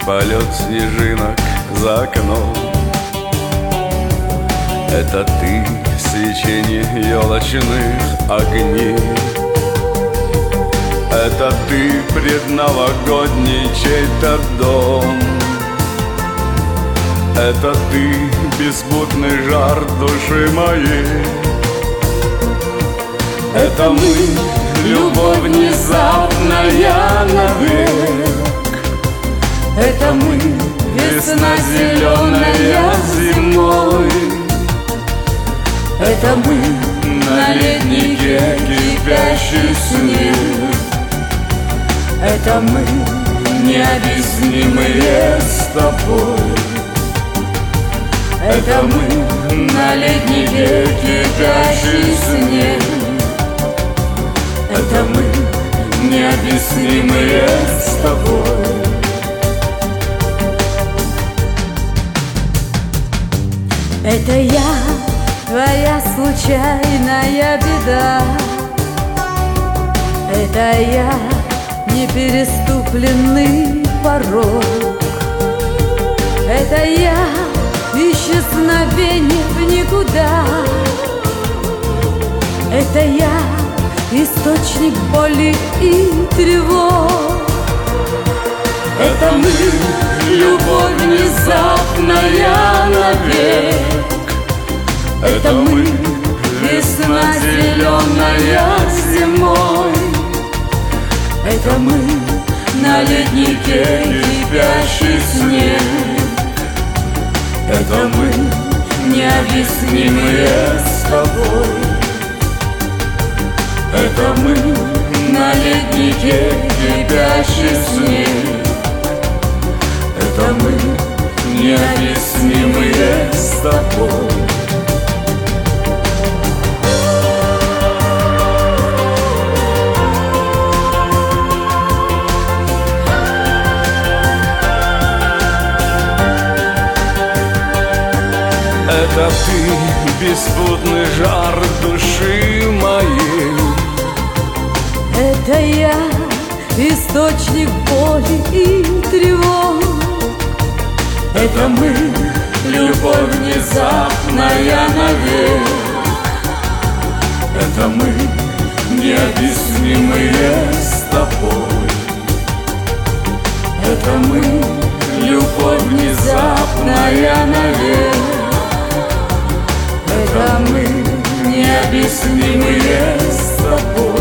полет снежинок за окном. Это ты, свечение елочных огней. Это ты, предновогодний чей-то дом. Это ты, беспутный жар души моей. Это мы, любовь внезапная навек. Это мы, весна зеленая зимой. Это мы, на леднике кипящий снег. Это мы, необъяснимые с тобой. Это мы, на леднике кипящий снег. Это мы, необъяснимые с тобой. Это я, твоя случайная беда. Это я, непереступленный порог. Это я, исчезновение в никуда. Это я, источник боли и тревог. Это мы, любовь внезапная навек. Это мы, весна зеленая зимой. Это мы, на леднике кипящий снег. Это мы, необъяснимые с тобой. Это мы, на леднике кипящий снег. Это мы, необъяснимые с тобой. Это ты, беспутный жар души моей. Это я, источник боли и тревог. Это мы, любовь внезапная навек. Это мы, необъяснимые с тобой. Это мы, любовь внезапная навек. Это мы, необъяснимые с тобой.